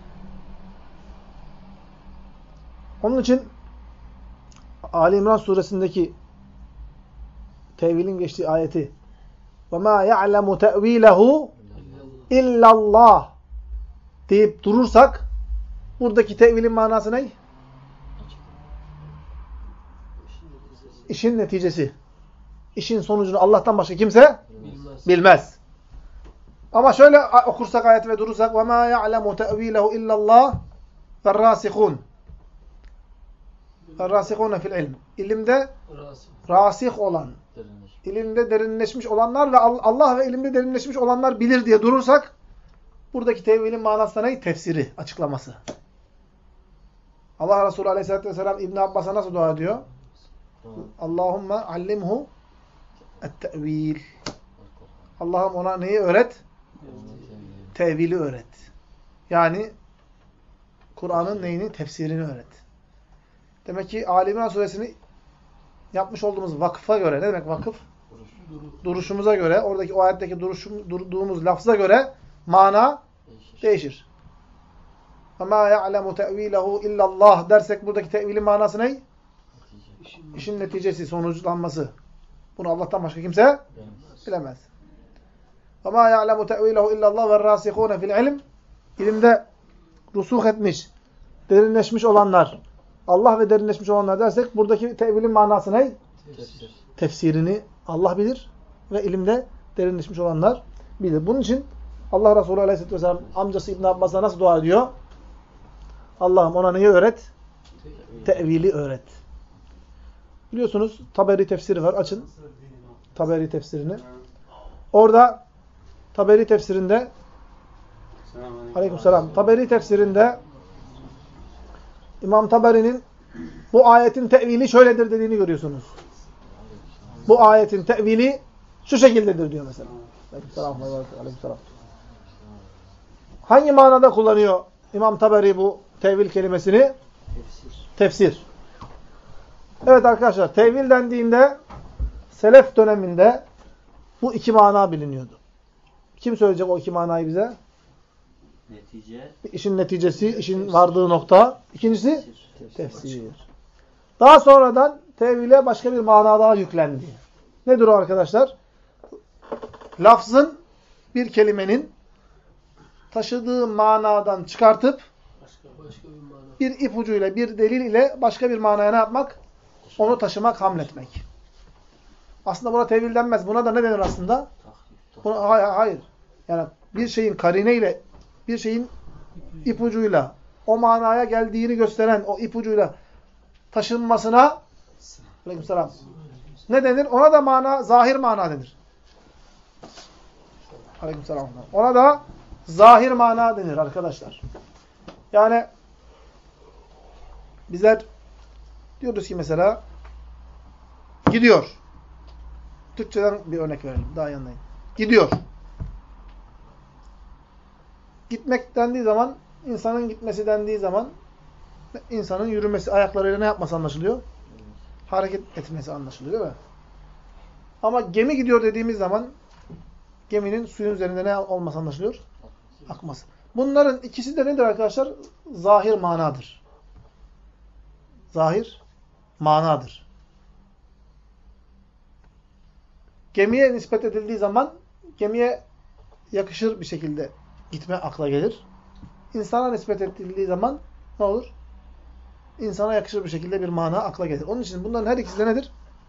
Onun için Ali İmran suresindeki tevilin geçtiği ayeti وَمَا يَعْلَمُ تَأْو۪يلَهُ اِلَّا اللّٰهِ deyip durursak buradaki tevilin manası ne? İşin neticesi. İşin sonucunu Allah'tan başka kimse bilmez. bilmez. Ama şöyle okursak ayet ve durursak وَمَا يَعْلَمُ تَأْو۪يلَهُ اِلَّا اللّٰهِ وَالرَّاسِخُونَ وَالرَّاسِخُونَ fil ilm. İlimde rasih olan, ilimde derinleşmiş olanlar ve Allah ve ilimde derinleşmiş olanlar bilir diye durursak buradaki tevilin manası ne? Tefsiri, açıklaması. Allah Resulü Aleyhisselatü Vesselam İbn Abbas'a nasıl dua ediyor? Allahümme allimhu et-te'vil. Allah'ım ona neyi öğret? Tevili öğret. Yani Kur'an'ın neyini? Tefsirini öğret. Demek ki Ali İmran suresini yapmış olduğumuz vakıfa göre, ne demek vakıf? Duruşumuza göre, oradaki o ayetteki duruşum, durduğumuz lafza göre mana değişir. değişir. وَمَا يَعْلَمُ تَأْو۪يلَهُ اِلَّا اللّٰهِ dersek buradaki tevilin manası ne? İşin, İşin neticesi, sonuçlanması. Bunu Allah'tan başka kimse bilemez. وَمَا يَعْلَمُ تَأْو۪يلَهُ اِلَّا اللّٰهِ وَالرَّاسِخُونَ فِي الْعِلْمِ İlimde rusuh etmiş, derinleşmiş olanlar, Allah ve derinleşmiş olanlar dersek buradaki tevilin manası ne? Tefsir. Tefsirini Allah bilir ve ilimde derinleşmiş olanlar bilir. Bunun için Allah Resulü Aleyhisselatü Vesselam amcası İbn Abbas'a nasıl dua ediyor? Allah'ım ona neyi öğret? Tevili öğret. Biliyorsunuz Taberi tefsiri var. Açın Taberi tefsirini. Orada Taberi tefsirinde Aleykümselam. Taberi tefsirinde İmam Taberi'nin bu ayetin tevili şöyledir dediğini görüyorsunuz. Bu ayetin tevili şu şekildedir diyor mesela. Aleykümselam. Aleykümselam. Hangi manada kullanıyor İmam Taberi bu tevil kelimesini? Tefsir. Tefsir. Evet arkadaşlar, tevil dendiğinde Selef döneminde bu iki mana biliniyordu. Kim söyleyecek o iki manayı bize? Netice. İşin neticesi, işin vardığı nokta. İkincisi? Tefsir. Tefsir. Daha sonradan tevile başka bir mana daha yüklendi. Nedir o arkadaşlar? Lafzın bir kelimenin taşıdığı manadan çıkartıp bir ipucuyla, bir delil ile başka bir manaya ne yapmak? Onu taşımak, hamletmek. Aslında buna tevil denmez. Buna da ne denir aslında? Buna, hayır, hayır. Yani bir şeyin karineyle, bir şeyin ipucuyla, o manaya geldiğini gösteren o ipucuyla taşınmasına Aleykümselam. Ne denir? Ona da mana, zahir mana denir. Aleykümselam. Ona da zahir mana denir arkadaşlar. Yani bizler diyoruz ki mesela gidiyor. Türkçeden bir örnek verelim. Daha yanındayım. Gidiyor. Gitmek dendiği zaman, insanın gitmesi dendiği zaman insanın yürümesi, ayaklarıyla ne yapması anlaşılıyor? Hareket etmesi anlaşılıyor değil mi? Ama gemi gidiyor dediğimiz zaman geminin suyun üzerinde ne olması anlaşılıyor? Akması. Bunların ikisi de nedir arkadaşlar? Zahir manadır. Zahir manadır. Gemiye nispet edildiği zaman gemiye yakışır bir şekilde gitme akla gelir. İnsana nispet edildiği zaman ne olur? İnsana yakışır bir şekilde bir mana akla gelir. Onun için bunların her ikisi de nedir?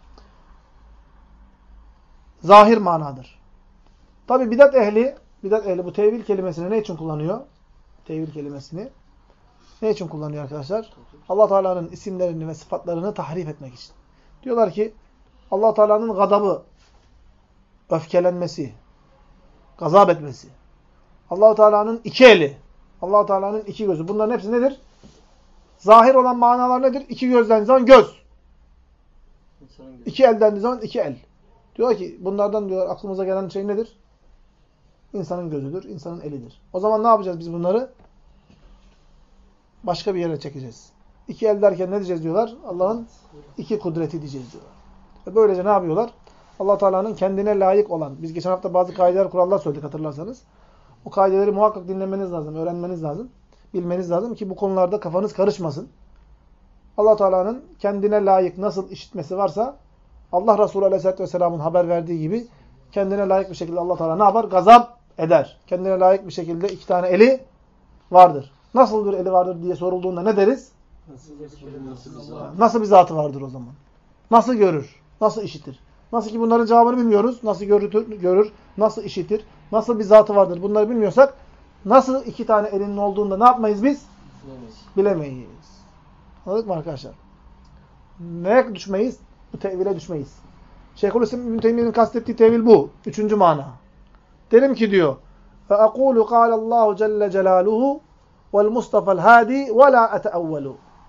Zahir manadır. Tabi bidat ehli, bidat ehli bu tevil kelimesini ne için kullanıyor? Tevil kelimesini ne için kullanıyor arkadaşlar? Allah Teala'nın isimlerini ve sıfatlarını tahrif etmek için. Diyorlar ki Allah Teala'nın gadabı, öfkelenmesi, gazap etmesi. Allah Teala'nın iki eli, Allah Teala'nın iki gözü. Bunların hepsi nedir? Zahir olan manalar nedir? İki göz dendiği zaman göz. İki el dendiği zaman iki el. Diyor ki bunlardan diyorlar aklımıza gelen şey nedir? İnsanın gözüdür, insanın elidir. O zaman ne yapacağız biz bunları? Başka bir yere çekeceğiz. İki el derken ne diyeceğiz diyorlar? Allah'ın iki kudreti diyeceğiz diyorlar. Ve böylece ne yapıyorlar? Allah Teala'nın kendine layık olan, biz geçen hafta bazı kaideler, kurallar söyledik hatırlarsanız. O kaideleri muhakkak dinlemeniz lazım, öğrenmeniz lazım, bilmeniz lazım ki bu konularda kafanız karışmasın. Allah Teala'nın kendine layık nasıl işitmesi varsa Allah Resulü Aleyhisselatü Vesselam'ın haber verdiği gibi kendine layık bir şekilde Allah Teala ne yapar? Gazap eder. Kendine layık bir şekilde iki tane eli vardır. Nasıl bir eli vardır diye sorulduğunda ne deriz? Nasıl, nasıl, bir zat? Nasıl bir zatı vardır o zaman? Nasıl görür? Nasıl işitir? Nasıl ki bunların cevabını bilmiyoruz. Nasıl görür, görür? Nasıl işitir? Nasıl bir zatı vardır? Bunları bilmiyorsak nasıl iki tane elinin olduğunda ne yapmayız biz? Bilemeyiz. Bilemeyiz. Anladık mı arkadaşlar? Neye düşmeyiz? Bu tevile düşmeyiz. Şeyhülislam İbn Teymiyye'nin kastettiği tevil bu. Üçüncü mana. Derim ki diyor فَاَقُولُ قَالَ اللّٰهُ جَلَّ جَلَالُهُ وَالْمُصْطَفَى الْهَادِي وَلَا أَتَأَوَّلُ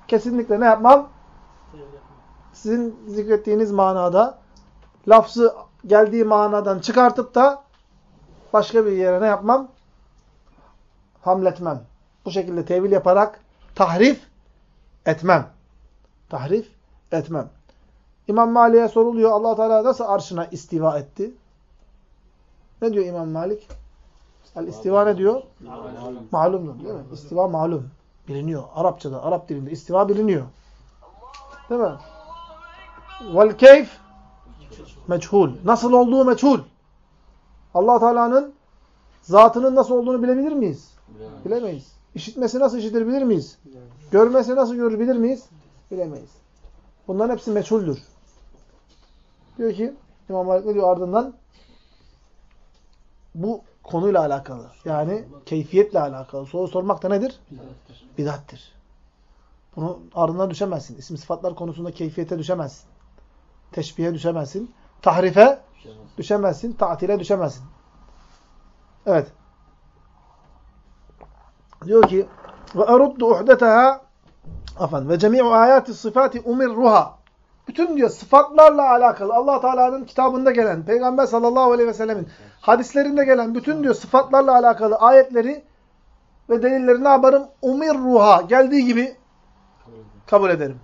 kesinlikle ne yapmam? Sizin zikrettiğiniz manada lafzı geldiği manadan çıkartıp da başka bir yere ne yapmam? Hamletmem. Bu şekilde tevil yaparak tahrif etmem. Tahrif etmem. İmam Malik'e soruluyor, Allah Teala nasıl arşına istiva etti? Ne diyor İmam Malik? El-istiva ne diyor? Malumdur değil mi? İstiva malum. Biliniyor. Arapçada, Arap dilinde istiva biliniyor. Değil mi? Vel keyf meçhul. Nasıl olduğu meçhul. Allah Teala'nın zatının nasıl olduğunu bilebilir miyiz? Bilemeyiz. Bilemeyiz. İşitmesi nasıl işitir bilir miyiz? Bilemeyiz. Görmesi nasıl görür bilir miyiz? Bilemeyiz. Bunların hepsi meçhuldür. Diyor ki İmam Malik ne diyor ardından? Bu konuyla alakalı. Yani keyfiyetle alakalı. Soru sormak da nedir? Bidattir. Bidattir. Bunu ardından düşemezsin. İsim sıfatlar konusunda keyfiyete düşemezsin. Teşbihe düşemezsin. Tahrife düşemezsin. düşemezsin. Ta'tile düşemezsin. Evet. Diyor ki ve eruddu uhdetaha afan ve cemi'u ayati sıfati umirruha. Bütün diyor sıfatlarla alakalı Allah Teala'nın kitabında gelen, Peygamber sallallahu aleyhi ve sellemin hadislerinde gelen bütün diyor sıfatlarla alakalı ayetleri ve delilleri ne yaparım? Umirruha. Geldiği gibi kabul ederim.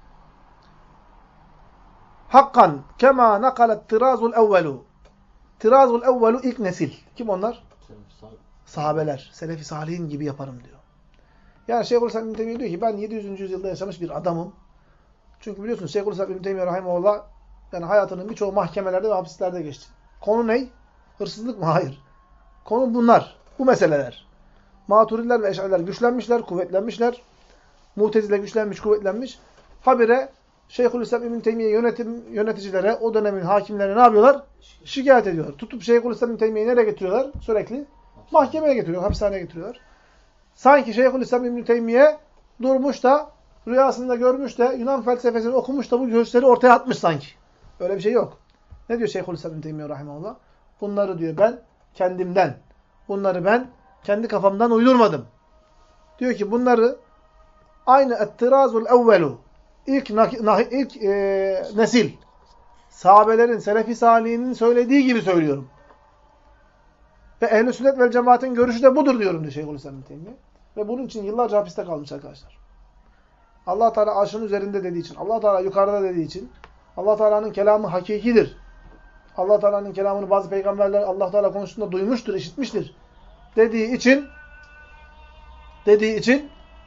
Hakkan kema nakalet tirazul evvelu. Tirazul evvelu ilk nesil. Kim onlar? Sahabeler. Selefi salihin gibi yaparım diyor. Yani Şeyhülislam İbn Teymiyye diyor ki ben yedi yüzüncü yüzyılda yaşamış bir adamım. Çünkü biliyorsunuz Şeyhülislam İbn Teymiyye rahimehullah yani hayatının birçoğu mahkemelerde ve hapislerde geçti. Konu ne? Hırsızlık mı? Hayır. Konu bunlar. Bu meseleler. Maturidiler ve Eş'ariler güçlenmişler, kuvvetlenmişler. Mu'tezile güçlenmiş, kuvvetlenmiş. Habire Şeyhülislam İbn Teymiyye yönetim yöneticilere, o dönemin hakimlerine ne yapıyorlar? Şikayet ediyorlar. Tutup Şeyhülislam İbn Teymiyye'yi nereye getiriyorlar? Sürekli mahkemeye getiriyorlar, hapishaneye getiriyorlar. Sanki Şeyhülislam İbn Teymiyye durmuş da rüyasında görmüş de Yunan felsefesini okumuş da bu görüşleri ortaya atmış sanki. Öyle bir şey yok. Ne diyor Şeyhülislam İbn Teymiyye rahimehullah? Bunları diyor ben kendimden, bunları ben kendi kafamdan uydurmadım. Diyor ki bunları aynı ettirazul evvelu ilk, ilk e, nesil sahabelerin, selefi salihinin söylediği gibi söylüyorum. Ve ehl-i sünnet vel cemaatin görüşü de budur diyorum diyor Şeyhülislam İbn Teymiyye. Ve bunun için yıllarca hapiste kalmış arkadaşlar. Allah Teala arşın üzerinde dediği için, Allah Teala yukarıda dediği için, Allah Teala'nın kelamı hakikidir. Allah Teala'nın kelamını bazı peygamberler Allah Teala konusunda duymuştur, işitmiştir dediği için dediği için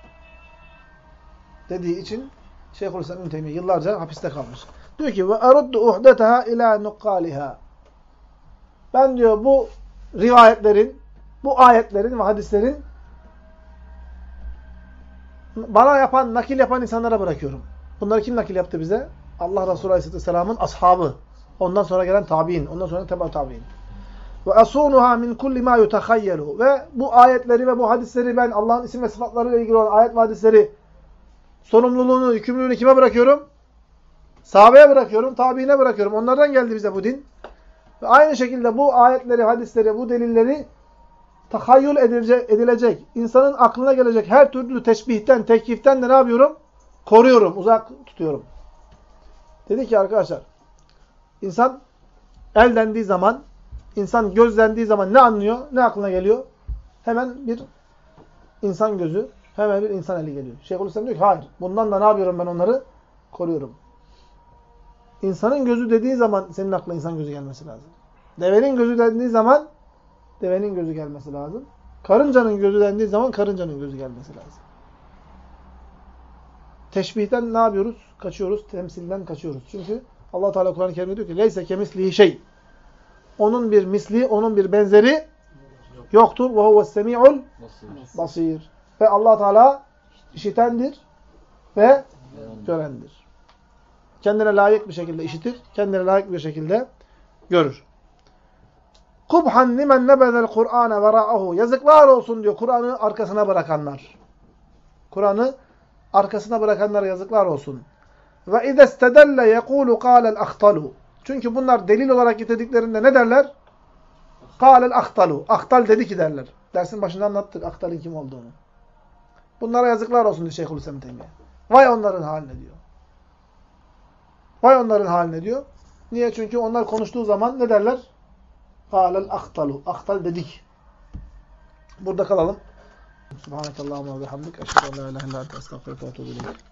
dediği için Şeyhülislam İbn Teymiyye yıllarca hapiste kalmış. Diyor ki ve eruddu uhdetaha ila nuqaliha. Ben diyor bu rivayetlerin, bu ayetlerin ve hadislerin bana yapan, nakil yapan insanlara bırakıyorum. Bunları kim nakil yaptı bize? Allah Resulü Aleyhisselam'ın ashabı. Ondan sonra gelen tabi'in, ondan sonra teba tabi'in. Ve asunuha min kulli ma yutakhayyalu. Ve bu ayetleri ve bu hadisleri ben Allah'ın isim ve sıfatlarıyla ilgili olan ayet ve hadisleri sorumluluğunu, yükümlülüğünü kime bırakıyorum? Sahabeye bırakıyorum, tabiine bırakıyorum. Onlardan geldi bize bu din. Ve aynı şekilde bu ayetleri, hadisleri, bu delilleri tahayyül edilecek, edilecek, insanın aklına gelecek her türlü teşbihten, tekiften de ne yapıyorum? Koruyorum, uzak tutuyorum. Dedi ki arkadaşlar, insan el dendiği zaman, insan göz dendiği zaman ne anlıyor? Ne aklına geliyor? Hemen bir insan gözü, hemen bir insan eli geliyor. Şeyhülislam diyor ki hayır, bundan da ne yapıyorum ben onları? Koruyorum. İnsanın gözü dediği zaman senin aklına insan gözü gelmesi lazım. Devenin gözü dendiği zaman devenin gözü gelmesi lazım. Karıncanın gözü dendiği zaman karıncanın gözü gelmesi lazım. Teşbihten ne yapıyoruz? Kaçıyoruz. Temsilden kaçıyoruz. Çünkü Allah Teala Kur'an-ı Kerim'de diyor ki "Leyse kemislihi şey." Onun bir misli, onun bir benzeri yoktur. Ve huves-semi'ul basir. Ve Allah Teala işitendir ve görendir. Kendine layık bir şekilde işitir, kendine layık bir şekilde görür. Kubhan limen nebezel Kur'ane vera'ahu. Yazıklar olsun diyor Kur'an'ı arkasına bırakanlar. Kur'an'ı arkasına bırakanlara yazıklar olsun. Ve idestedelle yekulu kâlel ahtalu. Çünkü bunlar delil olarak getirdiklerinde ne derler? Kâlel ahtalu. Ahtal dedi ki derler. Dersin başında anlattık ahtalin kim olduğunu. Bunlara yazıklar olsun diyor Şeyhülislam İbn Teymiyye. Vay onların haline diyor. Vay onların haline diyor. Niye? Çünkü onlar konuştuğu zaman ne derler? قَالَ الْاَخْتَلُ Aktal dedik. Burada kalalım. Subhanakallahumma ve bihamdik. Eşhedü en la ilahe illa ente estağfiruke ve etûbü ileyk.